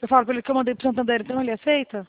Eu falo pra ele que eu mandei pro Santander, então ele aceita?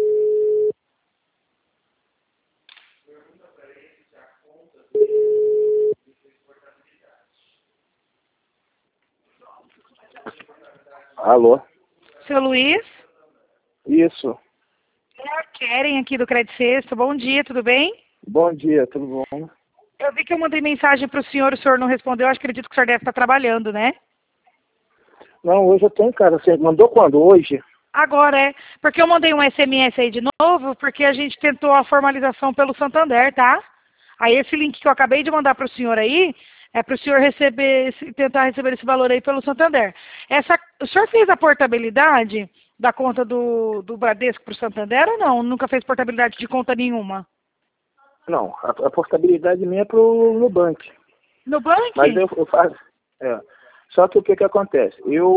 Alô? Seu Luiz? Isso. É a Keren aqui do Crédito Sexto. Bom dia, tudo bem? Bom dia, tudo bom? Eu vi que eu mandei mensagem pro senhor, o senhor não respondeu. Eu acredito que o senhor deve estar trabalhando, né? Não, hoje eu tô em casa. Você mandou quando? Hoje? Agora é. Porque eu mandei um SMS aí de novo, porque a gente tentou a formalização pelo Santander, tá? Aí esse link que eu acabei de mandar pro senhor aí, é pro senhor receber, tentar receber esse valor aí pelo Santander. O senhor fez a portabilidade da conta do Bradesco pro Santander ou não? Nunca fez portabilidade de conta nenhuma? Não, a portabilidade minha é pro Nubank. No banco? Mas eu faço. É. Só que o que acontece?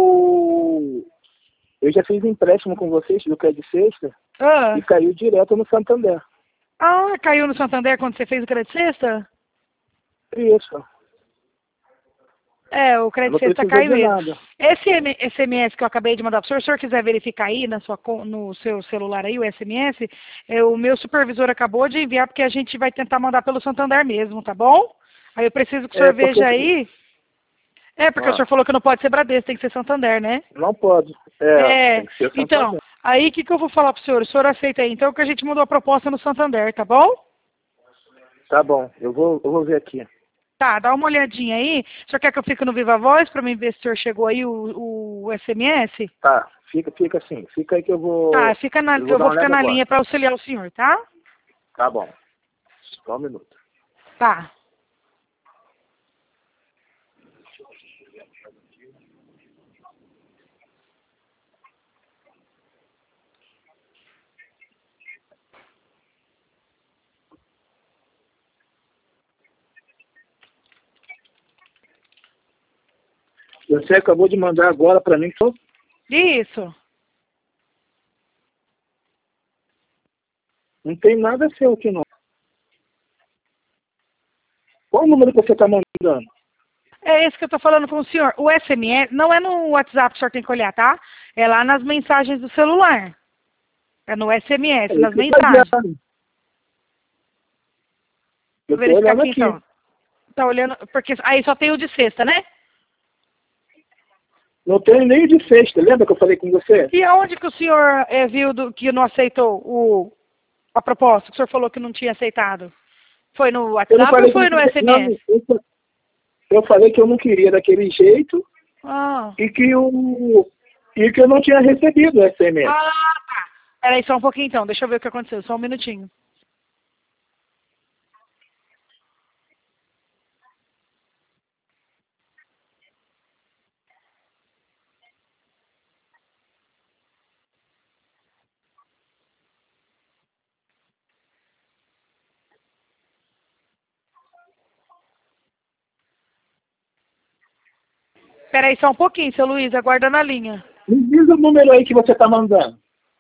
Eu já fiz empréstimo com vocês do Crédito Sexta Ah. e caiu direto no Santander. Ah, caiu no Santander quando você fez o Crédito Sexta? Isso. É, o Eu Crédito não Sexta precisou caiu de mesmo. nada. Esse SMS que eu acabei de mandar para o senhor quiser verificar aí no seu celular aí, o SMS, o meu supervisor acabou de enviar porque a gente vai tentar mandar pelo Santander mesmo, tá bom? Aí eu preciso que o É senhor porque veja aí. É, porque o senhor falou que não pode ser Bradesco, tem que ser Santander, né? não pode. É, Tem que ser então, Santander. aí o que eu vou falar para o senhor aceita aí, então, que a gente mandou a proposta no Santander, tá bom? Tá bom, eu vou ver aqui. Tá, dá uma olhadinha aí. O senhor quer que eu fique no Viva Voz para mim ver se o senhor chegou aí o SMS? Tá, fica assim. Fica aí que Tá, eu vou eu dar vou uma ficar olhada na agora. linha para auxiliar o senhor, tá? Tá bom. Só um minuto. Tá. Você acabou de mandar agora pra mim. Isso. Não tem nada seu aqui não. Qual o número que você tá mandando? É esse que eu tô falando com o senhor. O SMS não é no WhatsApp que o senhor tem que olhar, tá? É lá nas mensagens do celular. É no SMS, nas Esse que tá mensagens. olhando. Vou Eu tô verificar olhando aqui aqui. então. Tá olhando, porque aí só tem o de sexta, né? Não tem nem de sexta. Lembra que eu falei com você? E aonde que o senhor viu que não aceitou a proposta? Que o senhor falou que não tinha aceitado? Foi no Eu não WhatsApp ou falei que foi no SMS? eu falei que eu não queria daquele jeito Ah. e que eu não tinha recebido o SMS. Ah, tá. Peraí só um pouquinho então, deixa eu ver o que aconteceu, só um minutinho. Peraí só um pouquinho, seu Luiz, aguarda na linha. Me diz o número aí que você tá mandando.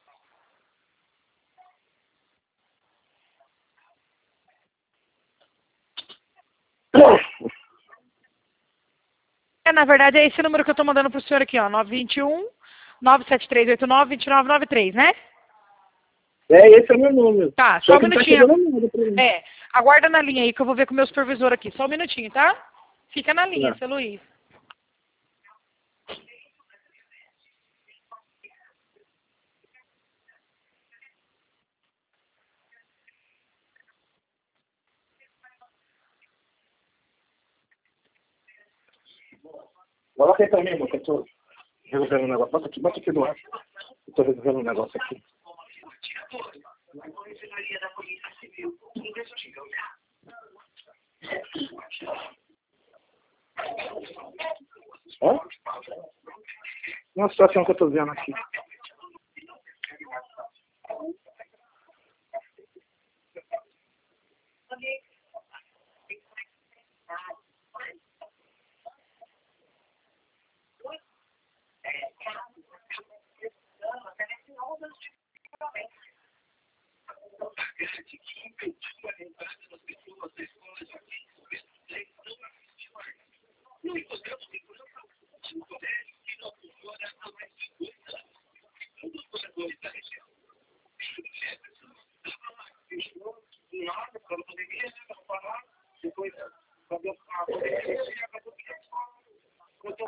Na verdade, é esse número que eu tô mandando pro senhor aqui, ó, 921 97389 2993, né? Esse é o meu número. Tá, só Só um que não tá minutinho. chegando nada pra mim. Aguarda na linha aí que eu vou ver com o meu supervisor aqui. Só um minutinho, tá? Fica na linha, Não. seu Luiz. Coloca aí pra mim, amor, que eu tô resolvendo um negócio. Bota aqui do ar. Eu tô resolvendo um negócio aqui. Hã? Uma situação que eu tô vendo aqui.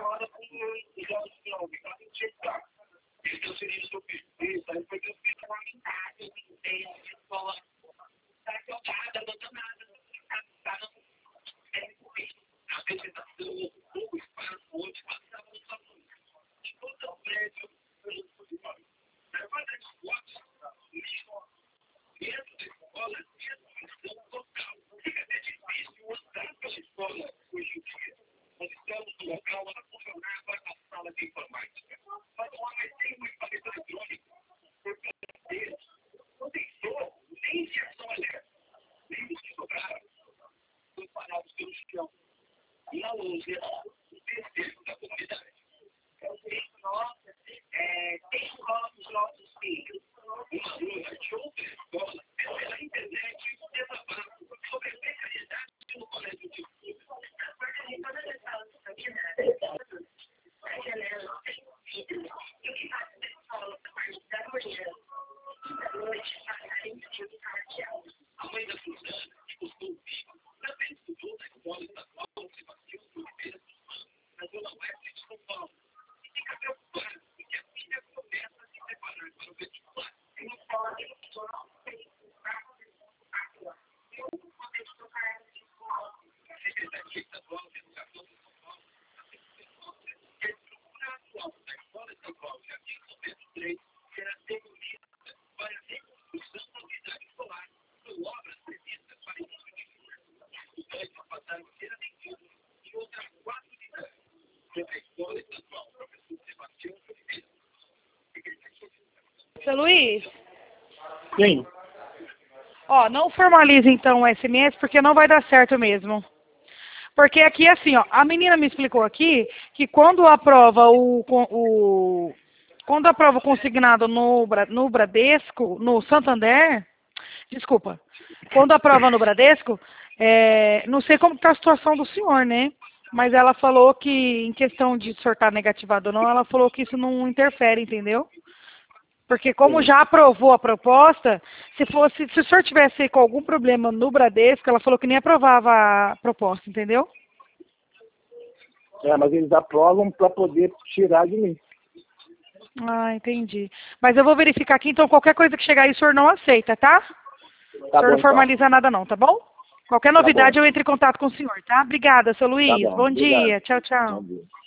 Seu Luiz, Sim. ó, não formalize então o SMS porque não vai dar certo mesmo. Porque aqui assim, ó, a menina me explicou aqui que quando aprova quando aprova o consignado no Bradesco, no Santander, desculpa, quando aprova no Bradesco, não sei como está a situação do senhor, né? Mas ela falou que, em questão de sortar negativado ou não, ela falou que isso não interfere, entendeu? Porque como Sim. já aprovou a proposta, se o senhor tivesse com algum problema no Bradesco, ela falou que nem aprovava a proposta, entendeu? Mas eles aprovam para poder tirar de mim. Ah, entendi. Mas eu vou verificar aqui, então qualquer coisa que chegar aí o senhor não aceita, tá? O Tá senhor bom, não então. formaliza nada não, tá bom? Qualquer Tá bom. novidade eu entro em contato com o senhor, tá? Obrigada, seu Tá Luiz. bom. Bom Obrigado. dia. Tchau, tchau. Bom dia.